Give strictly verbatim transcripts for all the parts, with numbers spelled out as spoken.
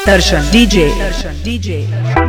दर्शन डीजे दर्शन डीजे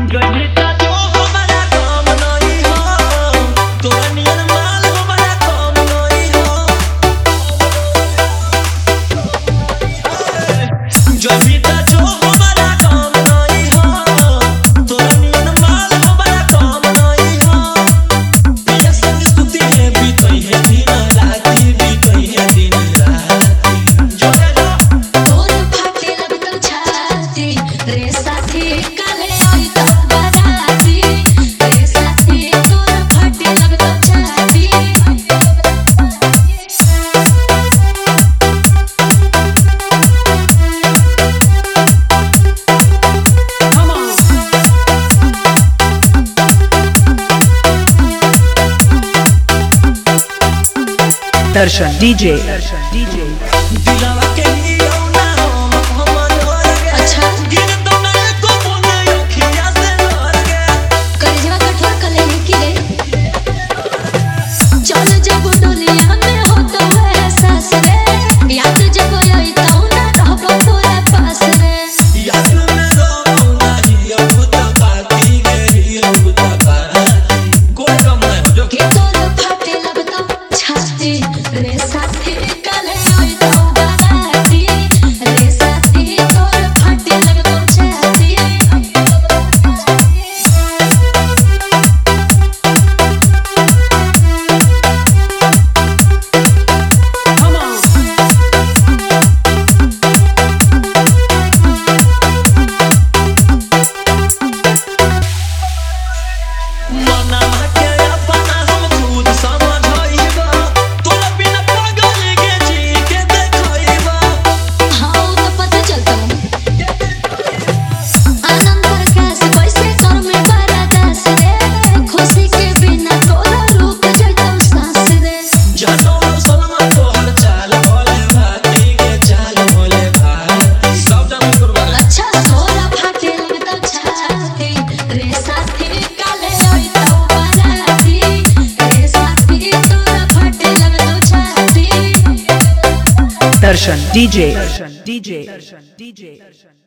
दर्शन डीजे दर्शन डीजे दिलावा के लियो ना हमन और गए अच्छा गिर तो ना को बोने अखिया से लड़ गए कलेजवा कठोर कले की रे चल जब दुनिया में हो तो एहसास रे याद जब आई तो ना रहबो तोरे पास रे याद में दो ना हियो तो बाकी गई अब तो बाकी कोई कम नहीं जो के तोर फाटे लगता छाती रे साथी काले आई तो बाराती रे साथी तोर फाटे लगतो छाती मना के अपना हम खुद समझाइबा तोरा बिना पागल के जी के देखइबा हां तो पता चलता आनंद प्रकाश कैसे कर में बरदास रे खुशी के बिना तोरा रुक जाता सांस रे जानो सलमा तोहर चाल बोले भाती के चाल बोले भाती सब जान कुर्बान अच्छा सोरा फाटे लगता छाती रे साथी काले आई तो बाराती रे साथी तोरा फाटे लगता छाती दर्शन डीजे दर्शन डीजे दर्शन डीजे